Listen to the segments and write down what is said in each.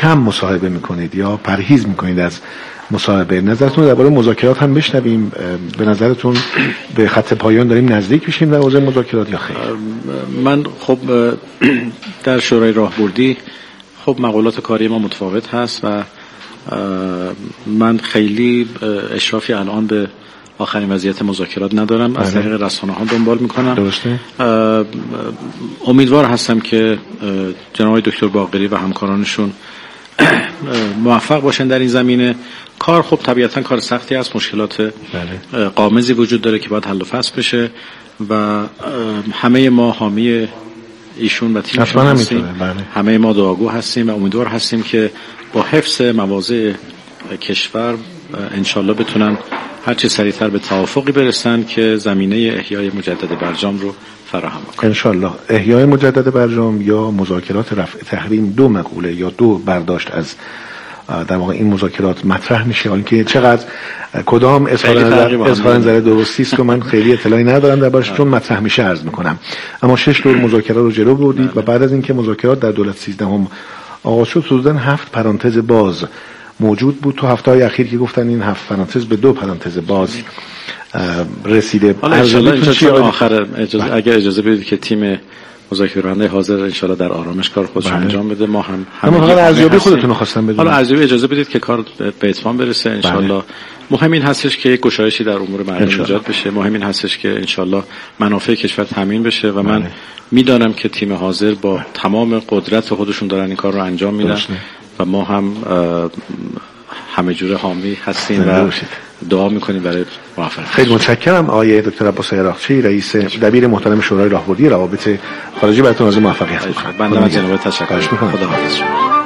کم مصاحبه میکنید یا پرهیز میکنید از مصاحبه؟ نظرتون درباره مذاکرات هم بشنویم. به نظرتون به خط پایان داریم نزدیک میشیم در حوزه مذاکرات یا خیر؟ من خب در شورای راهبردی خب مقولات کاری ما متفاوت هست و من خیلی اشرافی الان به آخرین وضعیت مذاکرات ندارم. از طریق رسانه‌ها دنبال میکنم. درسته. امیدوار هستم که جناب دکتر باقری و همکارانشون موفق باشن در این زمینه. کار خب طبیعتا کار سختی است، مشکلات غامضی وجود داره که باید حل و فصل بشه و همه ما حامی ایشون و تیمشون هستیم. همه ما دعاگو هستیم و امیدوار هستیم که با حفظ مواضع کشور انشالله بتونن هرچی سریعتر به توافقی برسن که زمینه احیای مجدد برجام رو فراهم کنه. انشالله احیای مجدد برجام یا مذاکرات رفع تحریم دو مقوله یا دو برداشت از در واقع این مذاکرات مطرح میشه. حالا که چقدر کدام اظهار نظر درستی است که من خیلی اطلاعی ندارم دربارش، چون مطرح میشه عرض میکنم. اما 6 دور مذاکرات رو جلو بردید و بعد از اینکه مذاکرات در دولت 13 آغاز شد حدوداً 7 پرانتز باز موجود بود. تو هفته‌های اخیر که گفتن این 7 پرانتز به 2 پرانتز باز رسیده. آخر اگر اجازه بدید که تیم مذاکره حاضر انشالله در آرامش کار خودش انجام بده. ما هم فقط ارزیابی خودتون رو خواستم بدونم. حالا ارزیابی اجازه بدید که کار به اتمام برسه انشالله. مهم این هستش که گشایشی در امور مردم ایجاد بشه. مهم این هستش که انشالله منافع کشور تامین بشه و من میدانم که تیم حاضر با تمام قدرت خودشون دارن این کار رو انجام میدن و ما هم همه جوره حامی هستیم و دعا میکنیم برای موفقیت. خیلی متشکرم آقای دکتر عباس عراقچی، رئیس دبیر محترم شورای راهبردی روابط خارجی، براتون از موفقیت می‌خوام. بنده از جناب تشکر می‌کنم. خداحافظ.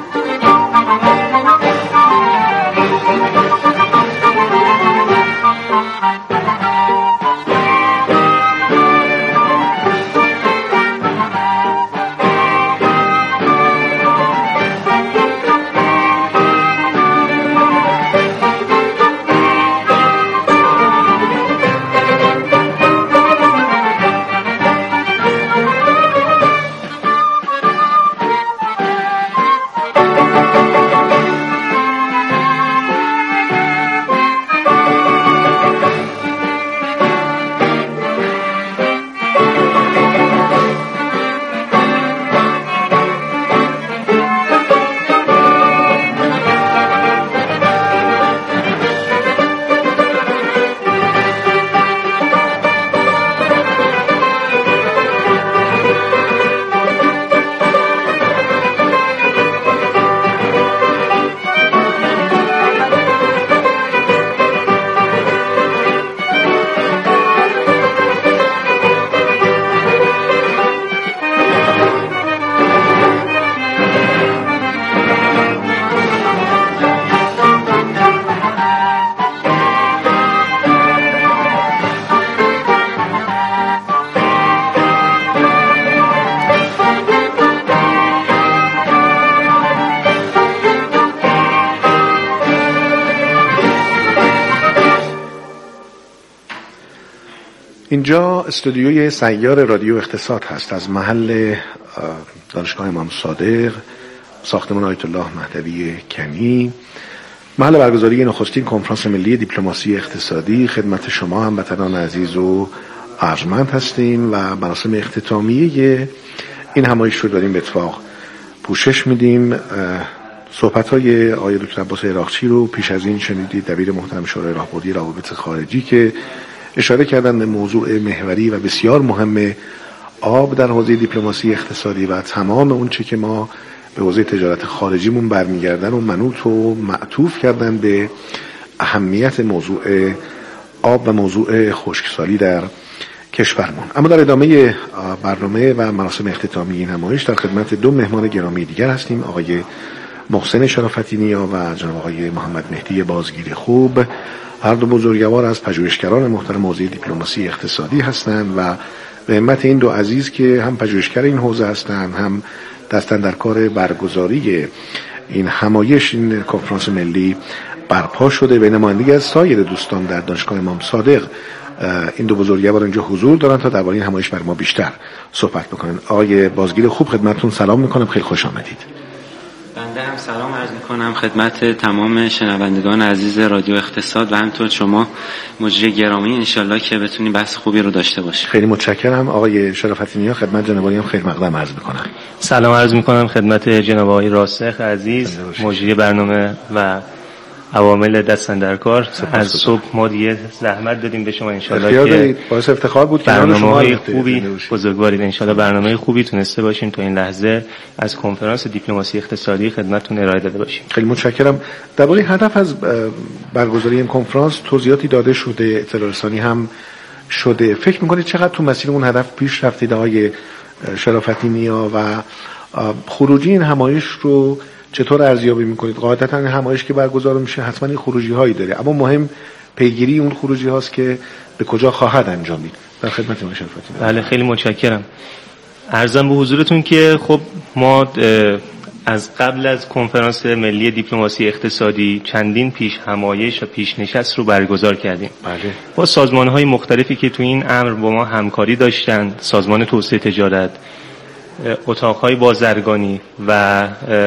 اینجا استودیوی سیار رادیو اقتصاد هست از محل دانشگاه امام صادق، ساختمان آیت الله مهدوی کنی، محل برگزاری نخستین کنفرانس ملی دیپلماسی اقتصادی. خدمت شما هموطنان عزیز و ارجمند هستیم و مراسم اختتامیه این همایش رو داریم به اتفاق پوشش میدیم. صحبت‌های آقای دکتر عباس عراقچی رو پیش از این شنیدید، دبیر محترم شورای راهبردی روابط خارجی، که اشاره کردن به موضوع محوری و بسیار مهم آب در حوزه دیپلماسی اقتصادی و تمام اون چه که ما به حوزه تجارت خارجیمون برمیگردن و منوط و معطوف کردن به اهمیت موضوع آب و موضوع خشکسالی در کشورمون. اما در ادامه برنامه و مراسم اختتامی این نمایش در خدمت دو مهمان گرامی دیگر هستیم، آقای محسن شرافتی نیا و جناب آقای محمد مهدی بازگیر خوب. هر دو بزرگوار از پژوهشگران محترم حوزه دیپلماسی اقتصادی هستند و به همت این دو عزیز که هم پژوهشگر این حوزه هستند هم دستن در کار برگزاری این همایش، این کنفرانس ملی برپا شده به نمایندگی از سایر دوستان در دانشگاه امام صادق. این دو بزرگوار اینجا حضور دارن تا درباره این همایش بر ما بیشتر صحبت بکنن. آقای بازگیر خوب خدمتتون سلام میکنم، خیلی خوش آمدید. بنده هم سلام عرض می‌کنم خدمت تمام شنوندگان عزیز رادیو اقتصاد و همینطور شما مجری گرامی، انشالله که بتونیم بحث خوبی رو داشته باشیم. خیلی متشکرم. آقای شرافتی نیا، خدمت جناب عالی هم خیلی مقدم عرض می‌کنم. سلام عرض می‌کنم خدمت جناب آقای راسخ عزیز، مجری برنامه و عوامل دستن در کار. از صبح ما دیگه زحمت دادیم به شما، انشالله که باعث افتخار بود که برنامه‌های خوبی بزرگوارید، انشالله برنامه خوبی تونسته باشیم تا این لحظه از کنفرانس دیپلماسی اقتصادی خدمتتون ارائه داده باشیم. خیلی متشکرم. درباره هدف از برگزاری این کنفرانس توضیحاتی داده شده، اطلاع رسانی هم شده. فکر می‌کنید چقدر تو مسیر اون هدف پیش رفتید آقای شرافتی نیا و خروجی این همایش رو چطور ارزیابی میکنید؟ قاعدتا همایش که برگزار میشه حتما این خروجی هایی داره، اما مهم پیگیری اون خروجی هاست که به کجا خواهد انجامید. در خدمت شما شرافتی. بله خیلی متشکرم. عرضم به حضورتون که خب ما از قبل از کنفرانس ملی دیپلماسی اقتصادی چندین پیش همایش و پیش نشست رو برگزار کردیم. بله. با سازمان‌های مختلفی که تو این امر با ما همکاری داشتن، سازمان توسعه تجارت، اتاق‌های بازرگانی و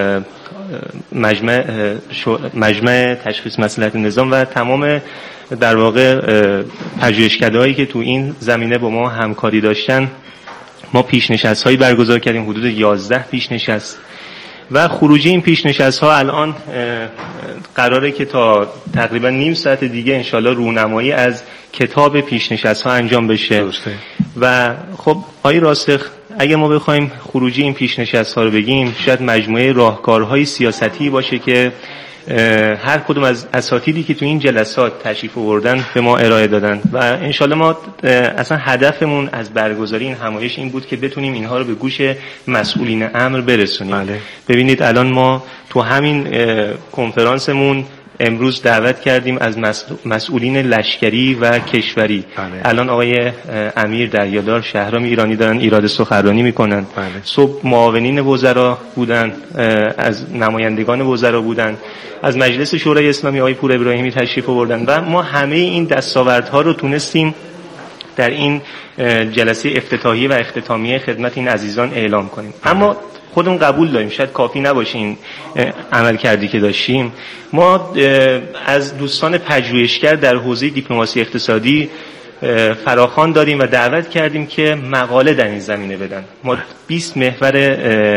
مجمع تشخیص مصلحت نظام و تمام در واقع پژوهشکده‌هایی که تو این زمینه با ما همکاری داشتن، ما پیش‌نشست‌هایی برگزار کردیم، حدود 11 پیش‌نشست و خروجی این پیش‌نشست‌ها الان قراره که تا تقریبا نیم ساعت دیگه انشالله رونمایی از کتاب پیش‌نشست‌ها انجام بشه. درسته. و خب آقای راسخ، اگر ما بخوایم خروجی این پیش‌نشست‌ها رو بگیم، شاید مجموعه راهکارهای سیاستی باشه که هر کدوم از اساتیدی که تو این جلسات تشریف آوردن به ما ارائه دادن و انشالله ما اصلا هدفمون از برگزاری این همایش این بود که بتونیم اینها رو به گوش مسئولین امر برسونیم. بله. ببینید الان ما تو همین کنفرانسمون امروز دعوت کردیم از مسئولین لشکری و کشوری. بله. الان آقای امیر دریادار شهرام ایرانی دارن ایراد سخنرانی میکنن. بله. صبح معاونین وزرا بودن، از نمایندگان وزرا بودن، از مجلس شورای اسلامی آقای پور ابراهیمی تشریف آوردن و ما همه این دستاوردها رو تونستیم در این جلسه افتتاحیه و اختتامیه خدمت این عزیزان اعلام کنیم. اما خودمون قبول داریم شاید کافی نباشه این عمل کردی که داشتیم. ما از دوستان پژوهشگر در حوزه دیپلماسی اقتصادی فراخوان داریم و دعوت کردیم که مقاله در این زمینه بدن. ما 20 محور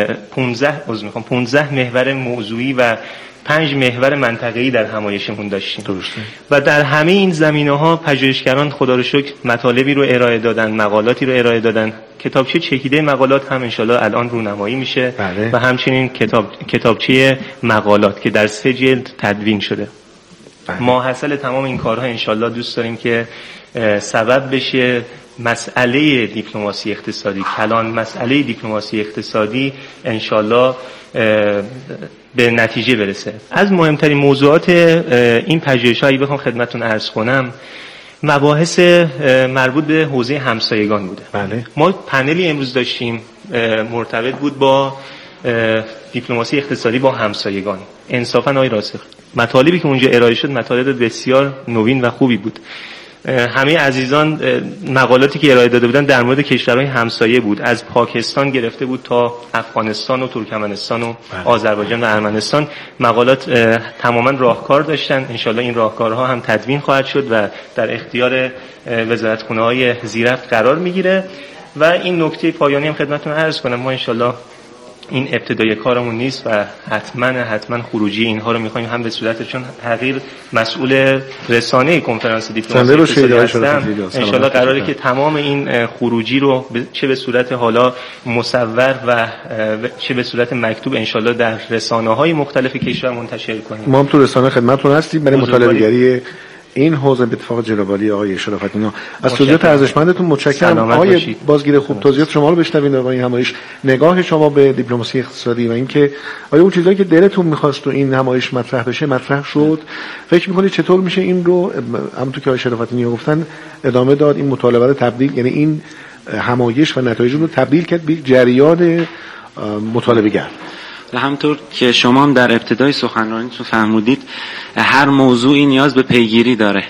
15 محور موضوعی و 5 محور منطقه‌ای در همایشمون داشتیم. درسته. و در همه این زمینه‌ها پژوهشگران خدا رو شکر مطالبی رو ارائه دادن، مقالاتی رو ارائه دادن. کتابچه چکیده مقالات هم انشالله الان رونمایی میشه. بله. و همچنین کتابچه مقالات که در 3 جلد تدوین شده. بله. ما حاصل تمام این کارها انشالله دوست داریم که سبب بشه مسئله دیپلماسی اقتصادی، کلان مسئله دیپلماسی اقتصادی انشالله به نتیجه برسه. از مهمترین موضوعات این پژوهش‌هایی بخوام خدمتتون عرض کنم، مباحث مربوط به حوزه همسایگان بوده. بله. ما پنلی امروز داشتیم مرتبط بود با دیپلماسی اقتصادی با همسایگان. انصافاً آقای راسخ، مطالبی که اونجا ارائه شد مطالب بسیار نوین و خوبی بود. همه عزیزان مقالاتی که ارائه داده بودن در مورد کشورهای همسایه بود، از پاکستان گرفته بود تا افغانستان و ترکمنستان و آذربایجان و ارمنستان. مقالات تماما راهکار داشتن. انشالله این راهکارها هم تدوین خواهد شد و در اختیار وزارتخونه‌های زیرفت قرار میگیره. و این نکته پایانی هم خدمتتون عرض کنم، ما انشالله این ابتدای کارمون نیست و حتما خروجی اینها رو می‌خوایم هم به صورت، چون تغییر مسئول رسانه کنفرانس دیپلماسی اقتصادی هستم، انشالله قراره که تمام این خروجی رو چه به صورت حالا مصور و چه به صورت مکتوب انشالله در رسانه‌های مختلف کشور منتشر کنیم. ما هم تو رسانه خدمتتون هستیم برای مطالعه‌گری این حوزه. به اتفاق جناب عالی آقای شرافتی نیا از توضیحات ارزشمندتون متشکرم. آقای بازگیر خوب، توضیحات شما رو بشنویم در این همایش، نگاه شما به دیپلماسی اقتصادی و اینکه آیا اون چیزایی که دلتون می‌خواست تو این همایش مطرح بشه مطرح شد؟ فکر می‌کنید چطور میشه این رو همونطور که آقای شرافتی نیا گفتن ادامه داد، این مطالبه رو تبدیل، یعنی این همایش و نتایج رو تبدیل کرد به جریان مطالبه‌گر؟ همونطور که شما هم در ابتدای سخنرانیتون فرمودید، هر موضوعی نیاز به پیگیری داره.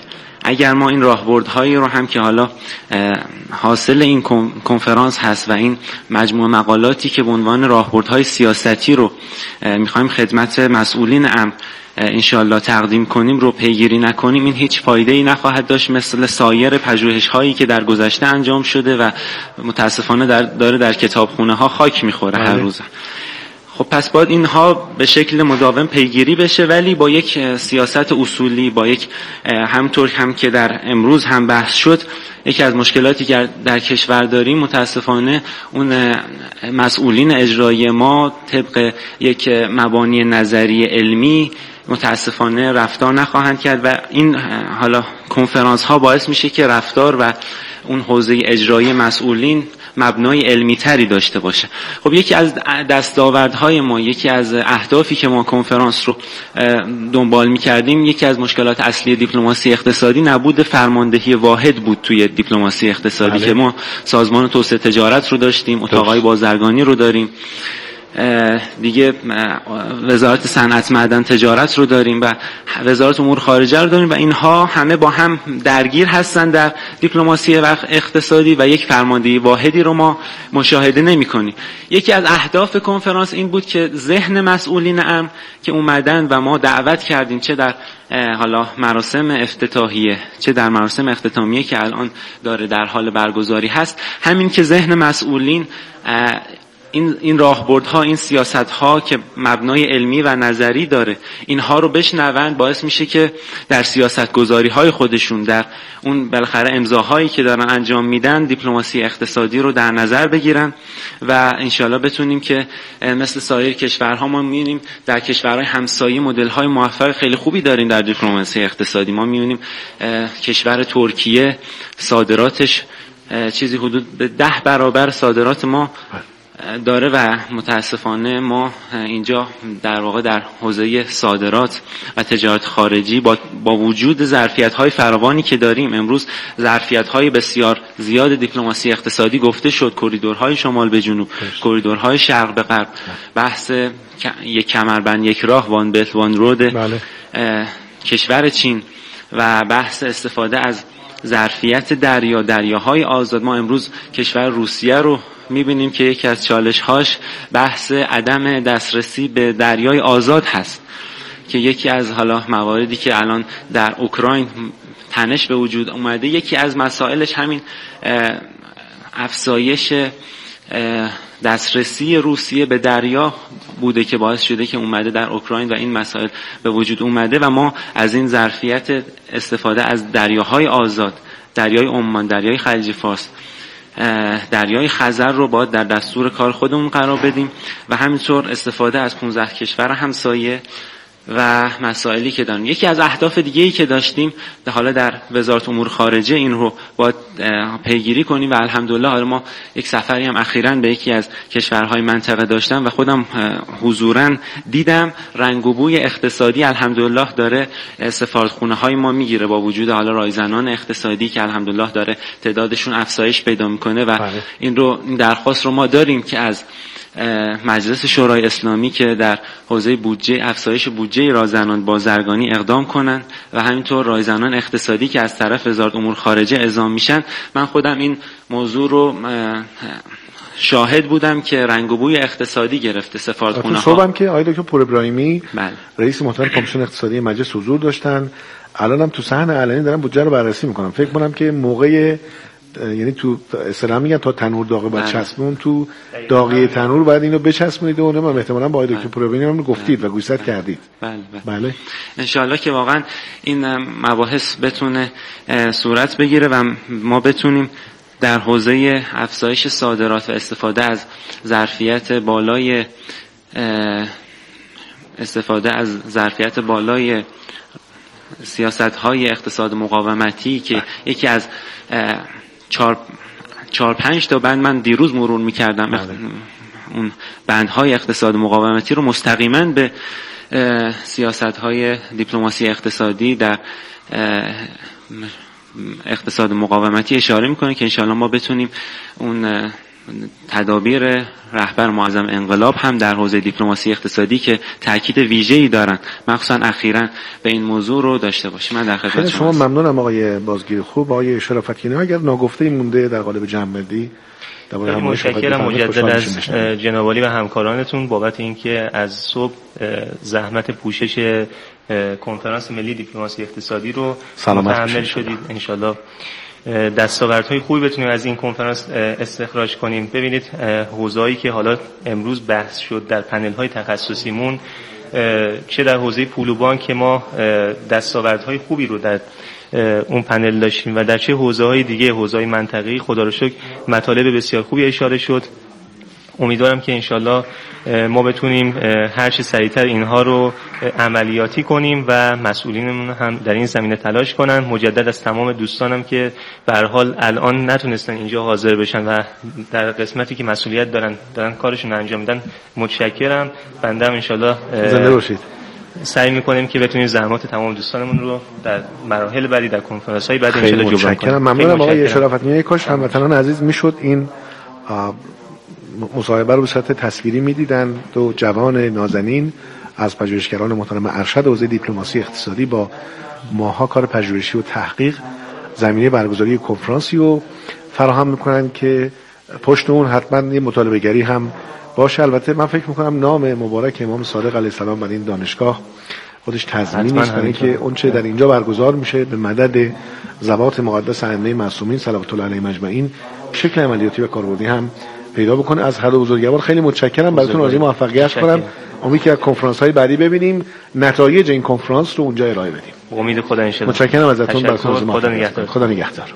اگر ما این راهبردهایی رو هم که حالا حاصل این کنفرانس هست و این مجموعه مقالاتی که به عنوان راهبردهای سیاستی رو میخوایم خدمت مسئولین امر انشالله تقدیم کنیم رو پیگیری نکنیم، این هیچ فایده‌ای نخواهد داشت، مثل سایر پژوهش‌هایی که در گذشته انجام شده و متاسفانه داره در کتابخونه‌ها خاک می‌خوره هر روز. خب پس باید اینها به شکل مداوم پیگیری بشه، ولی با یک سیاست اصولی، با یک همطور هم که در امروز هم بحث شد، یکی از مشکلاتی که در کشور داریم متاسفانه اون مسئولین اجرایی ما طبق یک مبانی نظری علمی متاسفانه رفتار نخواهند کرد و این حالا کنفرانس ها باعث میشه که رفتار و اون حوزه اجرایی مسئولین مبنای علمی تری داشته باشه. خب یکی از دستاوردهای ما، یکی از اهدافی که ما کنفرانس رو دنبال می‌کردیم، یکی از مشکلات اصلی دیپلماسی اقتصادی نبود فرماندهی واحد بود توی دیپلماسی اقتصادی. که ما سازمان توسعه تجارت رو داشتیم، اتاقای بازرگانی رو داریم، دیگه وزارت صنعت معدن تجارت رو داریم و وزارت امور خارجه رو داریم و اینها همه با هم درگیر هستن در دیپلماسی اقتصادی و یک فرماندهی واحدی رو ما مشاهده نمی‌کنیم. یکی از اهداف کنفرانس این بود که ذهن مسئولین امر که اومدن و ما دعوت کردیم، چه در حالا مراسم افتتاحیه چه در مراسم اختتامیه که الان داره در حال برگزاری هست، همین که ذهن مسئولین این راهبردها، این سیاستها که مبنای علمی و نظری داره، اینها رو بشنوند، باعث میشه که در سیاست گذاری های خودشون، در اون بالاخره امضاهایی که دارن انجام میدن، دیپلماسی اقتصادی رو در نظر بگیرن و انشالله بتونیم که مثل سایر کشورها، ما میبینیم در کشورهای همسایه مدل های موفق خیلی خوبی داریم در دیپلماسی اقتصادی. ما میبینیم کشور ترکیه صادراتش چیزی حدود به 10 برابر صادرات ما داره و متاسفانه ما اینجا در واقع در حوزه صادرات و تجارت خارجی با وجود ظرفیت‌های فراوانی که داریم، امروز ظرفیت‌های بسیار زیاد دیپلماسی اقتصادی گفته شد، کریدورهای شمال به جنوب، کریدورهای شرق به غرب، بحث یک کمربند یک راه، وان بلت وان رود، کشور چین و بحث استفاده از ظرفیت دریاهای آزاد. ما امروز کشور روسیه رو میبینیم که یکی از چالش‌هاش بحث عدم دسترسی به دریای آزاد هست که یکی از حالا مواردی که الان در اوکراین تنش به وجود اومده، یکی از مسائلش همین افزایش دسترسی روسیه به دریا بوده که باعث شده که اومده در اوکراین و این مسائل به وجود اومده و ما از این ظرفیت استفاده از دریاهای آزاد، دریای عمان، دریای خلیج فارس، دریای خزر رو باید در دستور کار خودمون قرار بدیم و همینطور استفاده از 15 کشور همسایه و مسائلی که داریم. یکی از اهداف دیگه‌ای که داشتیم حالا در وزارت امور خارجه این رو باید پیگیری کنیم و الحمدلله حالا ما یک سفری هم اخیراً به یکی از کشورهای منطقه داشتم و خودم حضوراً دیدم رنگ و بوی اقتصادی الحمدلله داره سفارتخونه‌های ما میگیره، با وجود حالا رایزنان اقتصادی که الحمدلله داره تعدادشون افزایش پیدا میکنه و این درخواست رو ما داریم که از مجلس شورای اسلامی که در حوزه بودجه، افزایش بودجه رایزنان بازرگانی اقدام کنن و همینطور رایزنان اقتصادی که از طرف وزارت امور خارجه اعزام میشن. من خودم این موضوع رو شاهد بودم که رنگ و بوی اقتصادی گرفته سفارتخونه‌ها. صبحم که آقای دکتر پور ابراهیمی رئیس محترم کمیسیون اقتصادی مجلس حضور داشتن، الانم تو صحن علنی دارن بودجه رو بررسی میکنم. فکر کنم که موقع یعنی تو اصطلاح میگن تا تنور داغه بعد چسبون، تو داغی تنور بعد اینو بچسبونید و اونم احتمالاً با آقای دکتر پور ابراهیمی گفتید و گوشزد کردید. بله ان شاء الله که واقعا این مباحث بتونه صورت بگیره و ما بتونیم در حوزه افزایش صادرات و استفاده از ظرفیت بالای سیاست‌های اقتصاد مقاومتی که یکی از 4-5 تا بند من دیروز مرور می‌کردم، اون بندهای اقتصاد مقاومتی رو مستقیما به سیاست‌های دیپلماسی اقتصادی در اقتصاد مقاومتی اشاره می‌کنه که انشاءالله ما بتونیم اون تدابیر رهبر معظم انقلاب هم در حوزه دیپلماسی اقتصادی که تاکید ویژه‌ای دارن، مخصوصا اخیراً به این موضوع رو داشته باشیم. من در خدمت شما ممنونم آقای بازگیر خوب. آقای شرافت کنی اگر ناگفته‌ای مونده در قالب جنبندی متشکرم مجدد از جناب عالی و همکارانتون بابت اینکه از صبح زحمت پوشش کنفرانس ملی دیپلماسی اقتصادی رو متحمل شدید. انشالله دستاوردهای خوبی بتونیم از این کنفرانس استخراج کنیم. ببینید حوزه‌ای که حالا امروز بحث شد در پنل‌های تخصصیمون، چه در حوزه پول و بانک که ما دستاوردهای خوبی رو در اون پنل داشتیم و در چه حوزه‌های دیگه، حوزه‌های منطقه‌ای، خدا رو شکر مطالب بسیار خوبی اشاره شد. امیدوارم که انشالله ما بتونیم هر چه سریعتر اینها رو عملیاتی کنیم و مسئولینمون هم در این زمینه تلاش کنن. مجدد از تمام دوستانم که به هر حال الان نتونستن اینجا حاضر بشن و در قسمتی که مسئولیت دارن کارشون انجام میدن متشکرم. بنده هم انشالله زنده باشید. سعی میکنیم که بتونیم زحمات تمام دوستانمون رو در مراحل بعدی در کنفرانس‌های بعد انشالله جبران کنیم. ممنونم آقای شرافت‌نیا. کاش هموطنان عزیز میشد این مصاحبه رو به صورت تصویری می‌دیدن. دو جوان نازنین از پژوهشگران محترم ارشد حوزه دیپلماسی اقتصادی با ماها کار پژوهشی و تحقیق زمینه برگزاری کنفرانسی رو فراهم میکنن که پشت اون حتما یه مطالبه‌گری هم باشه. البته من فکر میکنم نام مبارک امام صادق علیه السلام برای این دانشگاه خودش تضمینی است برای اینکه اون چه در اینجا برگزار میشه به مدد ذوات مقدس ائمه معصومین صلوات الله علیهم اجمعین شکل عملیاتی و کاربردی هم پیدا بکنه. از هر دو بزرگوار خیلی متشکرم. براتون آرزوی موفقیت کنم. امید که کنفرانس های بعدی ببینیم نتایج این کنفرانس رو اونجا ارائه بدیم. امید خدا ان شاء الله. متشکرم ازتون. براتون خدا نگهدار. خدا نگهدار.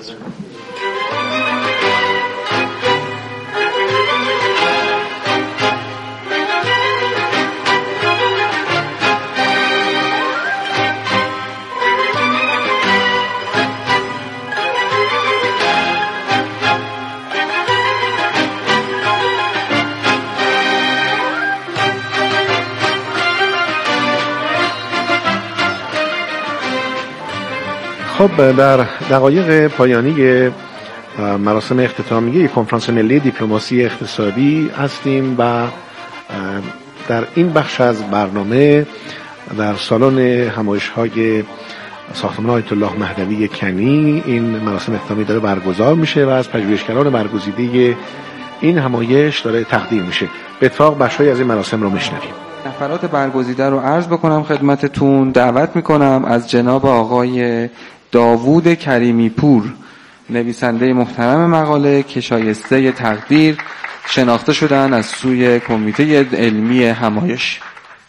خب در دقایق پایانی مراسم اختتامیه کنفرانس ملی دیپلماسی اقتصادی هستیم و در این بخش از برنامه در سالن همایش‌های ساختمان آیت الله مهدوی کنی این مراسم اختتامی داره برگزار میشه و از پژوهشگران برگزیده این همایش داره تقدیم میشه. به اتفاق بخش‌هایی از این مراسم رو میشنویم. نفرات برگزیده رو عرض بکنم خدمتتون. دعوت میکنم از جناب آقای داوود کریمی پور، نویسنده محترم مقاله که شایسته تقدیر شناخته شدن از سوی کمیته علمی همایش.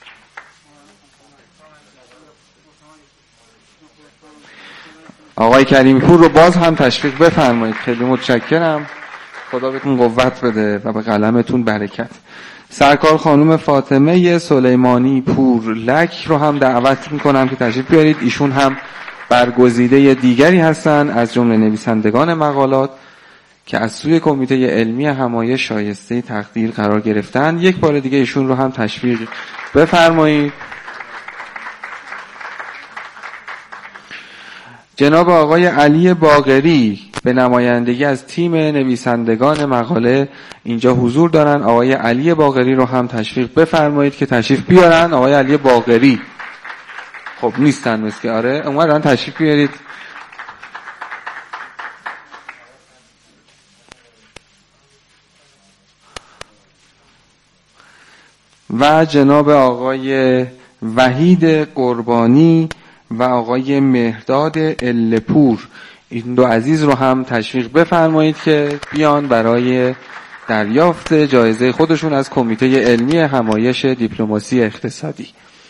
آقای کریمی پور رو باز هم تشویق بفرمایید. خیلی متشکرم. خدا بهتون قوت بده و به قلمتون برکت. سرکار خانم فاطمه سلیمانی پور لک رو هم دعوت میکنم که تشریف بیارید. ایشون هم برگزیده دیگری هستن از جمله نویسندگان مقالات که از سوی کمیته علمی همایش شایسته تقدیر قرار گرفتن. یک بار دیگه ایشون رو هم تشویق بفرمایید. جناب آقای علی باقری به نمایندگی از تیم نویسندگان مقاله اینجا حضور دارن. آقای علی باقری رو هم تشویق بفرمایید که تشریف بیارن. آقای علی باقری خب نیستن مثل که آره اومدن تشریف بیارید. و جناب آقای وحید قربانی و آقای مهرداد الپور، این دو عزیز رو هم تشویق بفرمایید که بیان برای دریافت جایزه خودشون از کمیته علمی همایش دیپلماسی اقتصادی.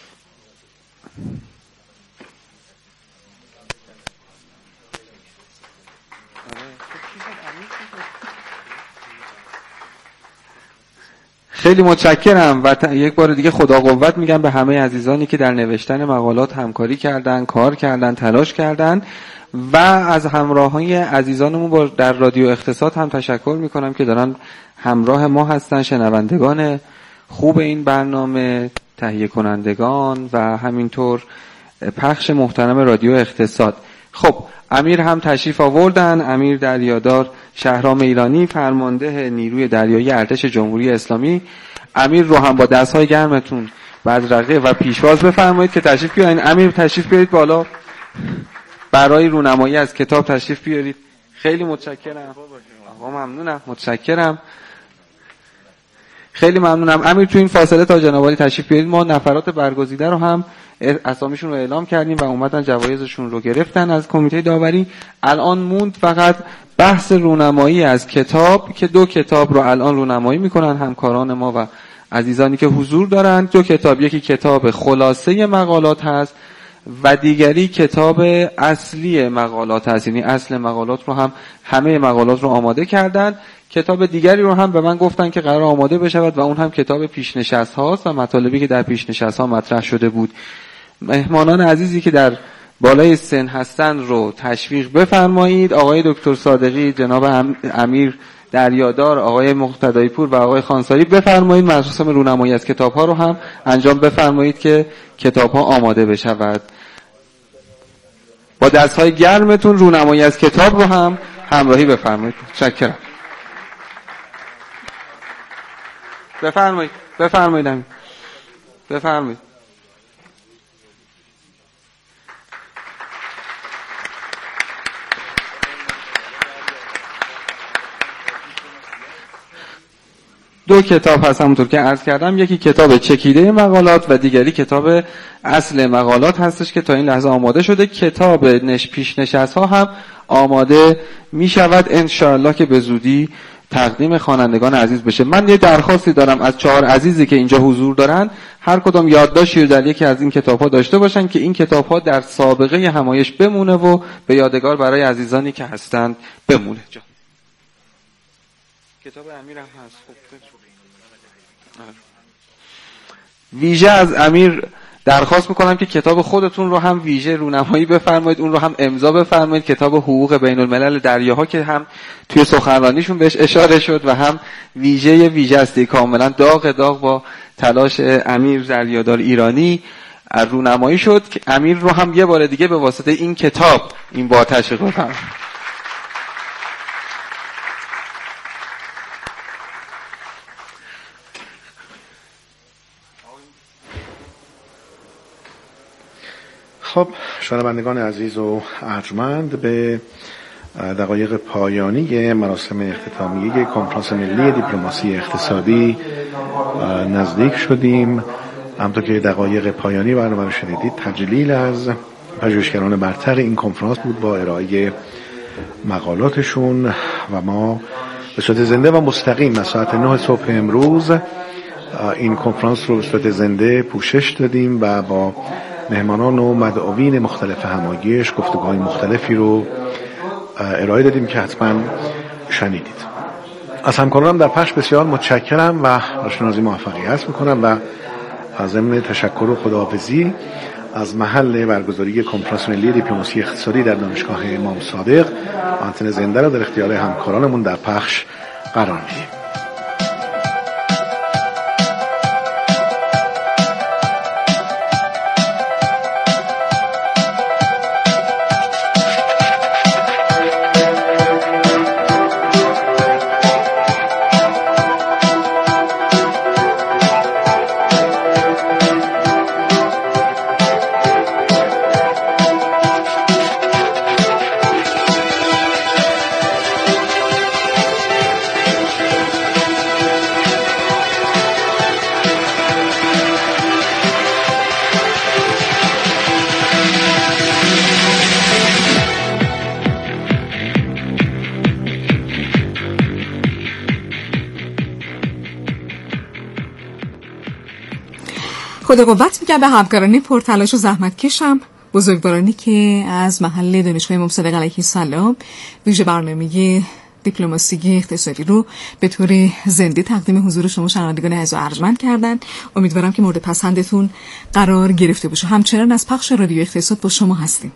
خیلی متشکرم و یک بار دیگه خدا قوت میگم به همه عزیزانی که در نوشتن مقالات همکاری کردن، کار کردن، تلاش کردن و از همراهی عزیزانمون در رادیو اقتصاد هم تشکر میکنم که دارن همراه ما هستن، شنوندگان خوب این برنامه، تهیه کنندگان و همینطور پخش محترم رادیو اقتصاد. خب امیر هم تشریف آوردن. امیر دریادار شهرام ایرانی، فرمانده نیروی دریایی ارتش جمهوری اسلامی. امیر رو هم با دستهای گرمتون بدرقه و پیشواز بفرمایید که تشریف بیارین. امیر تشریف بیارید بالا برای رونمایی از کتاب تشریف بیارید. خیلی متشکرم آقا، ممنونم، متشکرم، خیلی ممنونم. امیر تو این فاصله تا جناب عالی تشریف بیارید. ما نفرات برگزیده رو هم اسامیشون رو اعلام کردیم و اومدن جوایزشون رو گرفتن از کمیته داوری. الان موند فقط بحث رونمایی از کتاب که 2 کتاب رو الان رونمایی میکنن همکاران ما و عزیزانی که حضور دارن. 2 کتاب، یکی کتاب خلاصه مقالات هست و دیگری کتاب اصلی مقالات هست، یعنی اصل مقالات رو هم همه مقالات رو آماده کردن. کتاب دیگری رو هم به من گفتن که قرار آماده بشود و اون هم کتاب پیشنشست هاست و مطالبی که در پیشنشست ها مطرح شده بود. مهمانان عزیزی که در بالای سن هستن رو تشویق بفرمایید. آقای دکتر صادقی، جناب امیر دریادار، آقای مقتدایی پور و آقای خانساری بفرمایید مراسم رونمایی از کتاب ها رو هم انجام بفرمایید که کتاب ها آماده بشود. با دستهای گرمتون رونمایی از کتاب رو هم همراهی بفرمایید. متشکرم. بفرمایید. دو کتاب هست همونطور که عرض کردم، یکی کتاب چکیده مقالات و دیگری کتاب اصل مقالات هستش که تا این لحظه آماده شده. کتاب پیشنشست ها هم آماده می شود انشاءالله که به زودی تقدیم خوانندگان عزیز بشه. من یه درخواستی دارم از 4 عزیزی که اینجا حضور دارن، هر کدام یادداشتی در یکی از این کتاب‌ها داشته باشن که این کتاب‌ها در سابقه همایش بمونه و به یادگار برای عزیزانی که هستند بمونه. کتاب امیر هم هست. ویژه از امیر درخواست میکنم که کتاب خودتون رو هم ویژه رونمایی بفرمایید، اون رو هم امضا بفرمایید. کتاب حقوق بین الملل دریاها که هم توی سخنرانیشون بهش اشاره شد و هم ویژه است، کاملا داغ با تلاش امیر دریادار ایرانی رونمایی شد که امیر رو هم یه بار دیگه به واسطه این کتاب این بار تشویق بفرمایید. خب شنوندگان عزیز و ارجمند، به دقایق پایانی مراسم اختتامیه کنفرانس ملی دیپلماسی اقتصادی نزدیک شدیم. همونطور که دقایق پایانی برنامه رو شنیدید، تجلیل از پژوهشگران برتر این کنفرانس بود با ارائه مقالاتشون و ما به صورت زنده و مستقیم از ساعت 9 صبح امروز این کنفرانس رو به صورت زنده پوشش دادیم و با مهمانان و مدعوین مختلف همایش گفتگوهای مختلفی رو ارائه دادیم که حتما شنیدید. از همکارانم در پخش بسیار متشکرم و راشنازی موفقیت میکنم و از ضمن تشکر و خداحافظی از محل برگزاری کنفرانس ملی دیپلماسی اقتصادی در دانشگاه امام صادق آنتن زنده را در اختیار همکارانمون در پخش قرار میدیم. خدا قوت میگم به همکارانی پرتلاش و زحمتکشم، بزرگوارانی که از محل دانشگاه امام صادق علیه السلام ویژه برنامه دیپلماسی اقتصادی رو به طور زنده تقدیم حضور شما شنوندگان عزیز و ارجمند کردن. امیدوارم که مورد پسندتون قرار گرفته باشه. همچنان از پخش رادیو اقتصاد با شما هستیم.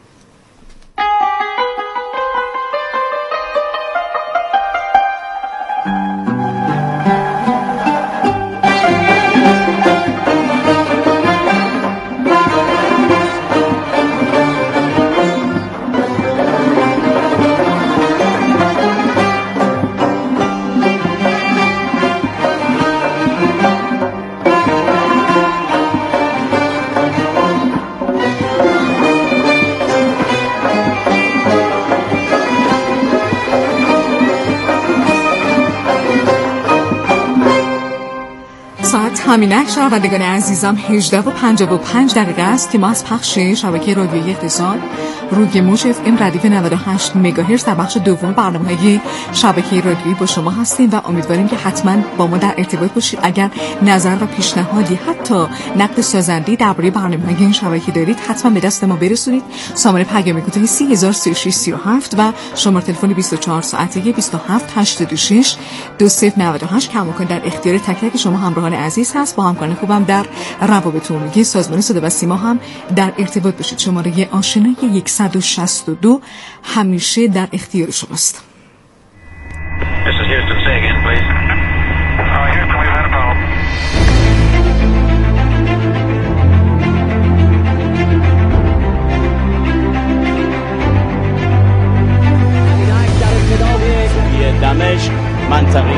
همینک شنوندگان عزیزم 18:55 است که ما از پخش شبکه رادیویی اقتصاد روی موج FM ردیف 98 مگاهرتز در بخش دوم برنامه‌های شبکه رادیویی با شما هستیم و امیدواریم که حتما با ما در ارتباط باشید. اگر نظر و پیشنهادی حتی نقد سازنده درباره برنامه‌های این شبکه دارید حتما به دست ما برسونید. شماره پیام کوتاه 30337 و شماره تلفن 24 ساعته 2786 2098 کماکان در اختیار تک تک شما همراهان عزیز هست. با همکاران خوبم در روابط عمومی سازمان صدا و سیما هم در ارتباط باشید. شماره آشنای 162 همیشه در اختیار شماست. دمشق منطقی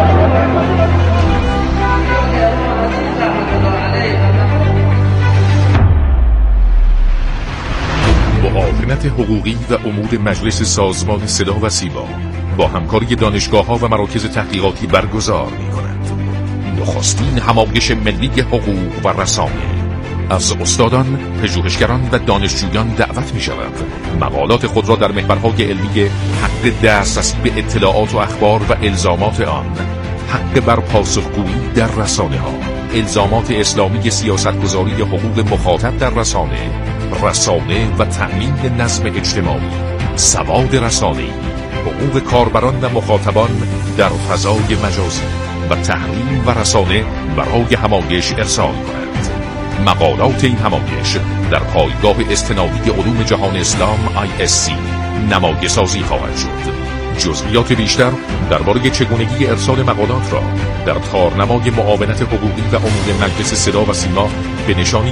معاونت حقوقی و امور مجلس سازمان صدا و سیما با همکاری دانشگاه‌ها و مراکز تحقیقاتی برگزار می‌کند. نخستین همایش ملی حقوق و رسانه از استادان، پژوهشگران و دانشجویان دعوت می‌شود مقالات خود را در محورهای علمی حق دسترسی به اطلاعات و اخبار و الزامات آن، حق بر پاسخگویی در رسانه‌ها، الزامات اسلامی سیاستگذاری حقوق مخاطب در رسانه و تأمین نظم اجتماعی، سواد رسانه‌ای، حقوق کاربران و مخاطبان در فضای مجازی و تحریم و رسانه برای همایش ارسال کند. مقالات این همایش در پایگاه استنادی علوم جهان اسلام ISC نمایش‌سازی خواهد شد. جزئیات بیشتر درباره چگونگی ارسال مقالات را در تارنمای معاونت حقوقی و امور مجلس صدا و سیما به نشانی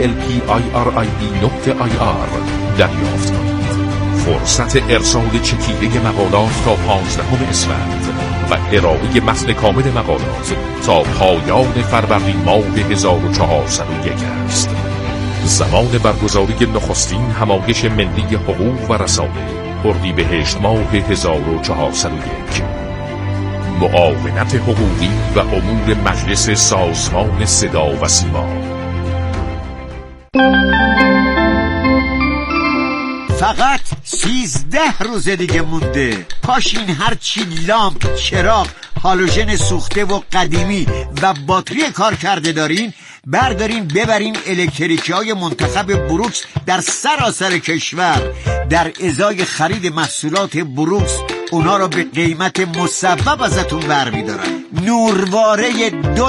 DLPIRIB.IR دریافت کنید. فرصت ارسال چکیده مقالات تا 15 اسفند و ارائه متن کامل مقالات تا پایان فروردین ماه 1401 است. زمان برگزاری نخستین همایش ملی حقوق و رسانه اردیبهشت ماه 1401. معاونت حقوقی و امور مجلس سازمان صدا و سیما. فقط 13 روز دیگه مونده. پاشین هرچی لامپ، چراغ، هالوژن سوخته و قدیمی و باتری کار کرده دارین بردارین ببرین الکتریکی های منتخب بروکس در سراسر کشور. در ازای خرید محصولات بروکس اونا رو به قیمت مصوب ازتون برمیدارن. نورواره 2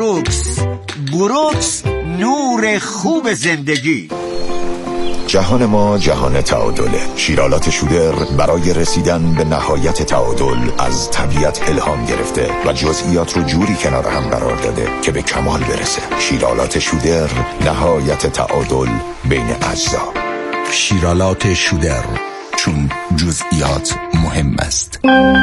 بروکس، نور خوب زندگی. جهان ما جهان تعادله. شیرالات شودر برای رسیدن به نهایت تعادل از طبیعت الهام گرفته و جزئیات رو جوری کنار هم قرار داده که به کمال برسه. شیرالات شودر، نهایت تعادل بین اجزا. شیرالات شودر، چون جزئیات مهم است.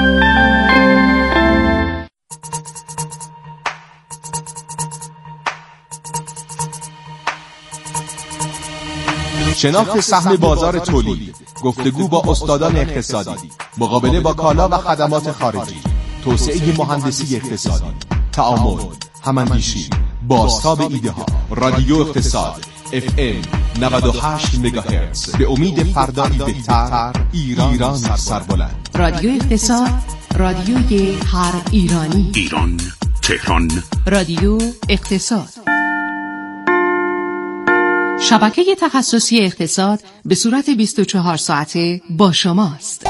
شناخت سهم بازار تولید، گفتگو با استادان اقتصادی، مقابله با کالا و خدمات خارجی، توسعه مهندسی اقتصادی، تعامل، هماندیشی، بازتاب ایده ها. رادیو اقتصاد FM 98 مگاهرتز، به امید فردایی بهتر، ایران سربلند. رادیو اقتصاد، رادیوی هر ایرانی. ایران، تهران. رادیو اقتصاد، شبکه تخصصی اقتصاد به صورت 24 ساعته با شماست.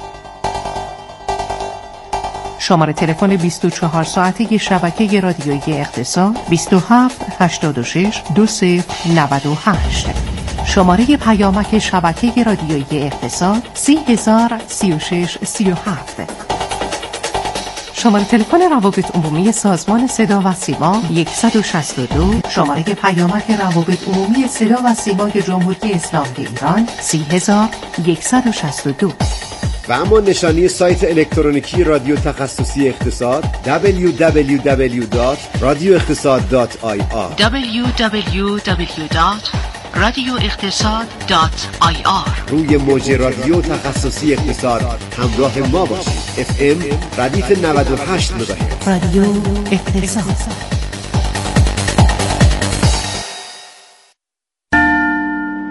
شماره تلفن 24 ساعته شبکه رادیویی اقتصاد 2786 2098. شماره پیامک شبکه رادیویی اقتصاد 3003637. شماره تلفن روابط عمومی سازمان صدا و سیما 162. شماره پیامک روابط عمومی صدا و سیمای جمهوری اسلامی ایران 30162. و اما نشانی سایت الکترونیکی رادیو تخصصی اقتصاد www.radioeqtisad.ir www.radioeqtisad.ir. روی موج رادیو تخصصی اقتصاد همراه ما باشید. FM ردیف 98 مگاهرتز. رادیو اقتصاد.